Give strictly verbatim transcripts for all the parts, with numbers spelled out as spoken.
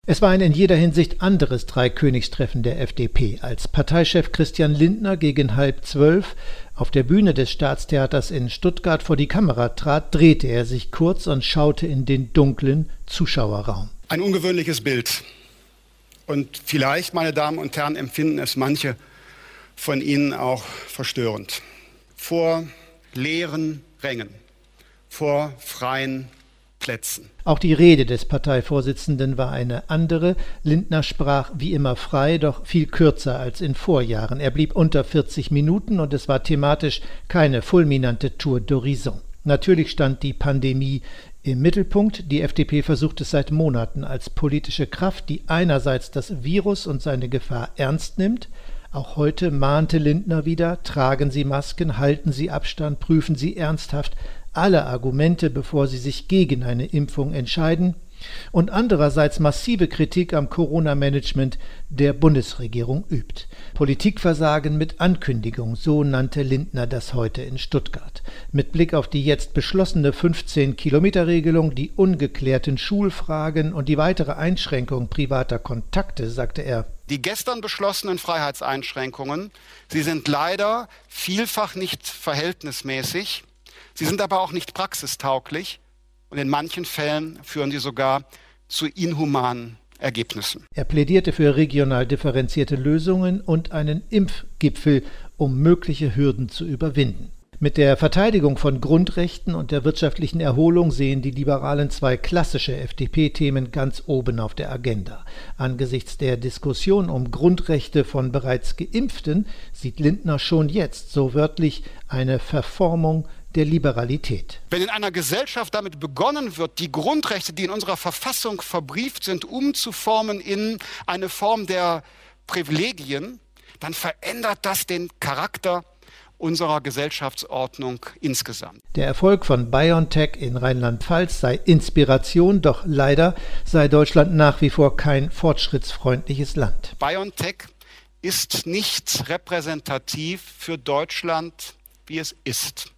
Es war ein in jeder Hinsicht anderes Dreikönigstreffen der F D P. Als Parteichef Christian Lindner gegen halb zwölf auf der Bühne des Staatstheaters in Stuttgart vor die Kamera trat, drehte er sich kurz und schaute in den dunklen Zuschauerraum. Ein ungewöhnliches Bild. Und vielleicht, meine Damen und Herren, empfinden es manche von Ihnen auch verstörend. Vor leeren Rängen, vor freien Plätzen. Auch die Rede des Parteivorsitzenden war eine andere. Lindner sprach wie immer frei, doch viel kürzer als in Vorjahren. Er blieb unter vierzig Minuten und es war thematisch keine fulminante Tour d'Horizon. Natürlich stand die Pandemie im Mittelpunkt. Die F D P versucht es seit Monaten als politische Kraft, die einerseits das Virus und seine Gefahr ernst nimmt. Auch heute mahnte Lindner wieder, tragen Sie Masken, halten Sie Abstand, prüfen Sie ernsthaft alle Argumente, bevor Sie sich gegen eine Impfung entscheiden, und andererseits massive Kritik am Corona-Management der Bundesregierung übt. Politikversagen mit Ankündigung, so nannte Lindner das heute in Stuttgart. Mit Blick auf die jetzt beschlossene fünfzehn-Kilometer-Regelung, die ungeklärten Schulfragen und die weitere Einschränkung privater Kontakte, sagte er: Die gestern beschlossenen Freiheitseinschränkungen, sie sind leider vielfach nicht verhältnismäßig, sie sind aber auch nicht praxistauglich und in manchen Fällen führen sie sogar zu inhumanen Ergebnissen. Er plädierte für regional differenzierte Lösungen und einen Impfgipfel, um mögliche Hürden zu überwinden. Mit der Verteidigung von Grundrechten und der wirtschaftlichen Erholung sehen die Liberalen zwei klassische F D P-Themen ganz oben auf der Agenda. Angesichts der Diskussion um Grundrechte von bereits Geimpften sieht Lindner schon jetzt, so wörtlich, eine Verformung der Liberalität. Wenn in einer Gesellschaft damit begonnen wird, die Grundrechte, die in unserer Verfassung verbrieft sind, umzuformen in eine Form der Privilegien, dann verändert das den Charakter unserer Gesellschaftsordnung insgesamt. Der Erfolg von BioNTech in Rheinland-Pfalz sei Inspiration, doch leider sei Deutschland nach wie vor kein fortschrittsfreundliches Land. BioNTech ist nicht repräsentativ für Deutschland, wie es ist.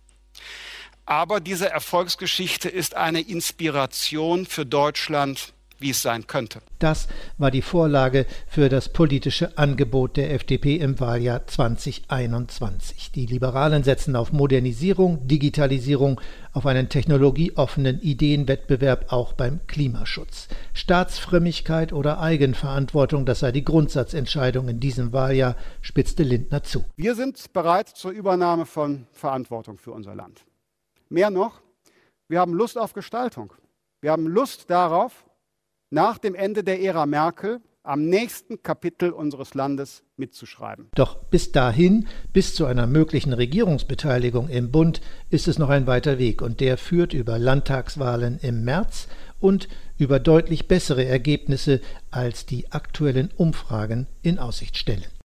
Aber diese Erfolgsgeschichte ist eine Inspiration für Deutschland, wie es sein könnte. Das war die Vorlage für das politische Angebot der F D P im Wahljahr zwanzig einundzwanzig. Die Liberalen setzen auf Modernisierung, Digitalisierung, auf einen technologieoffenen Ideenwettbewerb auch beim Klimaschutz. Staatsfrömmigkeit oder Eigenverantwortung, das sei die Grundsatzentscheidung in diesem Wahljahr, spitzte Lindner zu. Wir sind bereit zur Übernahme von Verantwortung für unser Land. Mehr noch, wir haben Lust auf Gestaltung. Wir haben Lust darauf, nach dem Ende der Ära Merkel am nächsten Kapitel unseres Landes mitzuschreiben. Doch bis dahin, bis zu einer möglichen Regierungsbeteiligung im Bund, ist es noch ein weiter Weg und der führt über Landtagswahlen im März und über deutlich bessere Ergebnisse, als die aktuellen Umfragen in Aussicht stellen.